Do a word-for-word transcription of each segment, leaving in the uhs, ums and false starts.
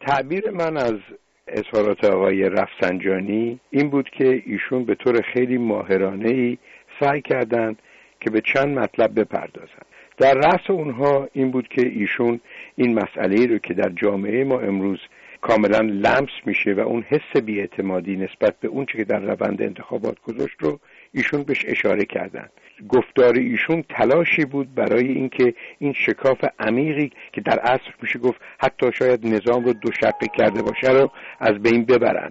تعبیر من از اظهارات آقای رفسنجانی این بود که ایشون به طور خیلی ماهرانه‌ای سعی کردند که به چند مطلب بپردازند. در رأس اونها این بود که ایشون این مسئله رو که در جامعه ما امروز کاملا لمس میشه و اون حس بی‌اعتمادی نسبت به اون چه که در روند انتخابات گذاشت رو ایشون بهش اشاره کردند. گفتار ایشون تلاشی بود برای اینکه این شکاف عمیقی که در عصر میشه گفت حتی شاید نظام رو دو شقه کرده باشه رو از بین ببرن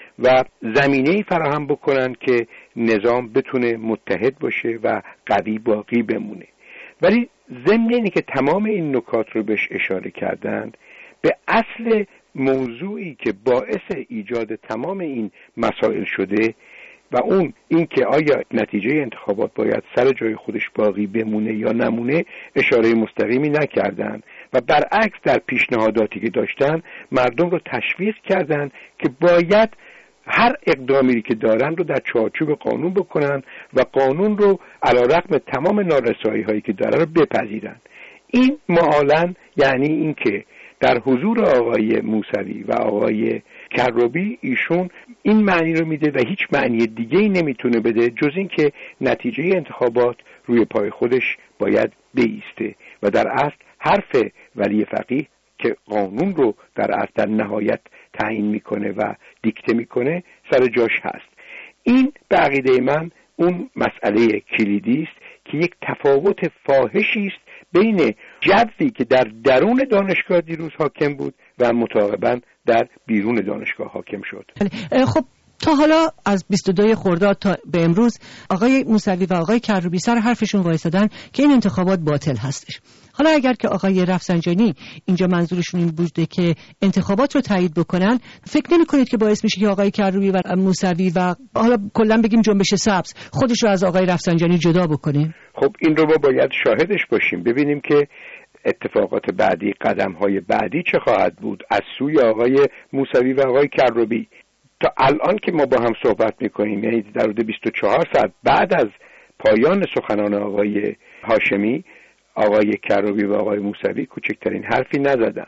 و زمینه‌ای فراهم بکنن که نظام بتونه متحد باشه و قوی باقی بمونه. ولی ضمن اینی که تمام این نکات رو بهش اشاره کردند، به اصل موضوعی که باعث ایجاد تمام این مسائل شده و اون این که آیا نتیجه انتخابات باید سر جای خودش باقی بمونه یا نمونه اشاره مستقیمی نکردند و برعکس در پیشنهاداتی که داشتن مردم رو تشویق کردند که باید هر اقدامی که دارن رو در چارچوب قانون بکنن و قانون رو علیرغم تمام نارسایی هایی که داره رو بپذیرن. این معالن یعنی این که در حضور آقای موسوی و آقای کروبی ایشون این معنی رو میده و هیچ معنی دیگه ای نمیتونه بده جز این که نتیجه انتخابات روی پای خودش باید بایسته و در اصل حرف ولی فقیه که قانون رو در اصل در نهایت تعیین میکنه و دیکته میکنه سر جاش هست. این به عقیده من اون مسئله کلیدی است که یک تفاوت فاحشی است بین جوی که در درون دانشگاه دیروز حاکم بود و متعاقباً در بیرون دانشگاه حاکم شد. خب تا حالا از بیست و دو خرداد تا به امروز آقای موسوی و آقای کروبی سر حرفشون وایسادن که این انتخابات باطل هستش. حالا اگر که آقای رفسنجانی اینجا منظورشون این بوده که انتخابات رو تایید بکنن، فکر نمی کنید که باعث میشه که آقای کروبی و موسوی و حالا کلا بگیم جنبش سبز خودش رو از آقای رفسنجانی جدا بکنه؟ خب این رو ما باید شاهدش باشیم، ببینیم که اتفاقات بعدی، قدم‌های بعدی چه خواهد بود از سوی آقای موسوی و آقای کروبی. تا الان که ما با هم صحبت میکنیم، یعنی در حدود بیست و چهار ساعت بعد از پایان سخنان آقای هاشمی، آقای کروبی و آقای موسوی کوچکترین حرفی نزدن.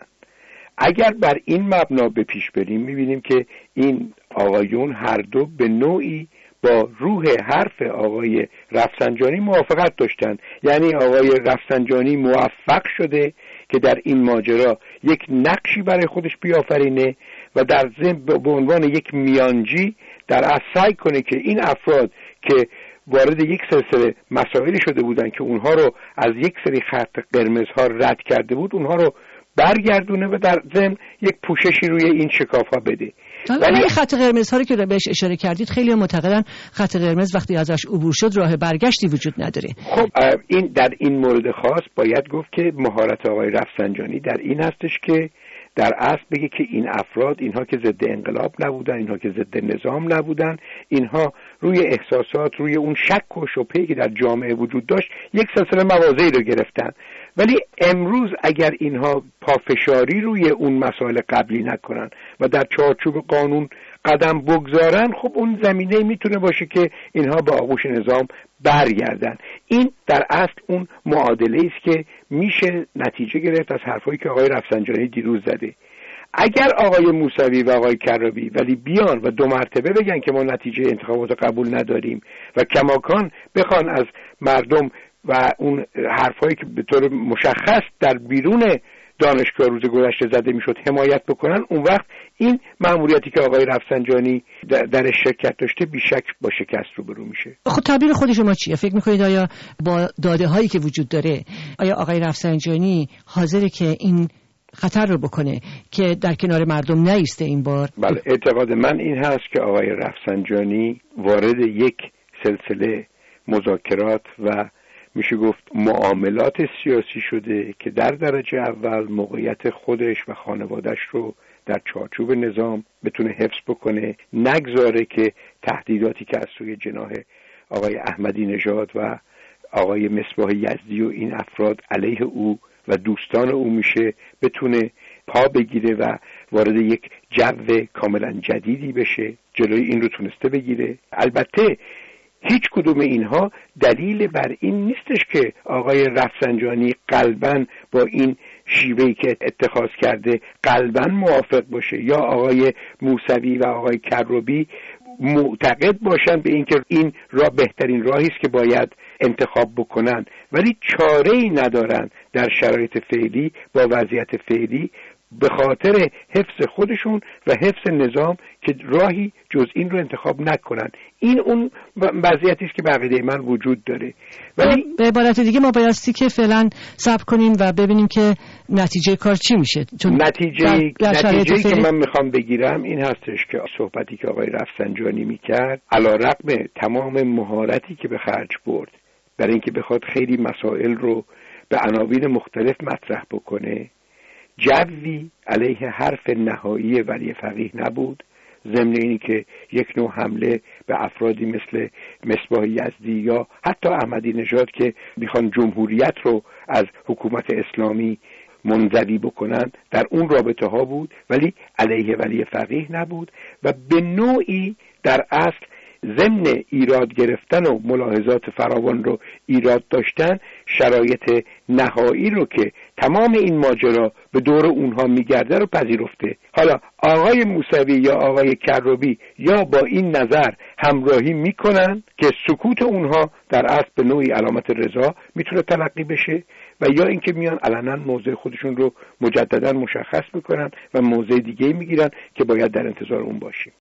اگر بر این مبنا به پیش بریم میبینیم که این آقایون هر دو به نوعی با روح حرف آقای رفسنجانی موافقت داشتند. یعنی آقای رفسنجانی موفق شده که در این ماجرا یک نقشی برای خودش بیافرینه و در ضمن به عنوان یک میانجی در اصل سعی کنه که این افراد که وارد یک سلسله مسائلی شده بودن که اونها رو از یک سری خط قرمزها رد کرده بود، اونها رو برگردونه و در ضمن یک پوششی روی این شکاف‌ها بده. ولی خط قرمز ها رو که بهش اشاره کردید خیلی معتقدن خط قرمز وقتی ازش عبور شد راه برگشتی وجود نداره. خب این در این مورد خاص باید گفت که مهارت آقای رفسنجانی در این هستش که در اصل بگه که این افراد، اینها که ضد انقلاب نبودن، اینها که ضد نظام نبودن، اینها روی احساسات، روی اون شک و شبهه‌ای که در جامعه وجود داشت یک سلسله مواضعی رو گرفتن. ولی امروز اگر اینها پافشاری روی اون مسائل قبلی نکنن و در چارچوب قانون قدم بگذارن، خب اون زمینه میتونه باشه که اینها به آغوش نظام برگردن. این در اصل اون معادله است که میشه نتیجه گرفت از حرفایی که آقای رفسنجانی دیروز زده. اگر آقای موسوی و آقای کروبی ولی بیان و دو مرتبه بگن که ما نتیجه انتخابات قبول نداریم و کماکان بخوان از مردم و اون حرفایی که به طور مشخص در بیرون دانشگاه روز گذشته زده میشد حمایت بکنن، اون وقت این مأموریتی که آقای رفسنجانی در شرکت داشته بیشک با شکست روبرو میشه. خب تعبیر خود شما چیه؟ فکر میکنید آیا با داده هایی که وجود داره آیا آقای رفسنجانی حاضره که این خطر رو بکنه که در کنار مردم نایسته این بار؟ بله، اعتقاد من این هست که آقای رفسنجانی وارد یک سلسله مذاکرات و میشه گفت معاملات سیاسی شده که در درجه اول موقعیت خودش و خانواده‌اش رو در چارچوب نظام بتونه حفظ بکنه، نگذاره که تهدیداتی که از سوی جناح آقای احمدی نژاد و آقای مصباح یزدی و این افراد علیه او و دوستان او میشه بتونه پا بگیره و وارد یک جو کاملا جدیدی بشه. جلوی این رو تونسته بگیره. البته هیچ کدوم اینها دلیل بر این نیستش که آقای رفسنجانی قلباً با این شیوهی که اتخاذ کرده قلباً موافق باشه یا آقای موسوی و آقای کروبی معتقد باشن به اینکه این راه بهترین راهی است که باید انتخاب بکنن، ولی چاره‌ای ندارن در شرایط فعلی با وضعیت فعلی به خاطر حفظ خودشون و حفظ نظام که راهی جز این رو انتخاب نکنن. این اون وضعیتی است که به عقیده من وجود داره. ولی به عبارت دیگه ما بایستی که فعلا صبر کنیم و ببینیم که نتیجه کار چی میشه. چون نتیجه نتیجه‌ای که من میخوام بگیرم این هستش که صحبتی که آقای رفسنجانی میکرد علیرغم تمام مهارتی که به خرج برد برای اینکه بخواد خیلی مسائل رو به عناوین مختلف مطرح بکنه، جوی علیه حرف نهایی ولی فقیه نبود، ضمن اینی که یک نوع حمله به افرادی مثل مصباح یزدی یا حتی احمدی نژاد که میخوان جمهوریت رو از حکومت اسلامی منزوی بکنن در اون رابطه ها بود، ولی علیه ولی فقیه نبود و به نوعی در اصل ضمن ایراد گرفتن و ملاحظات فراوان رو ایراد داشتن شرایط نهایی رو که تمام این ماجرا به دور اونها میگرده رو پذیرفته. حالا آقای موسوی یا آقای کروبی یا با این نظر همراهی میکنن که سکوت اونها در اصل به نوعی علامت رضا میتونه تلقی بشه و یا اینکه میان علنا موضع خودشون رو مجددا مشخص میکنن و موضع دیگه میگیرن که باید در انتظار اون باشیم.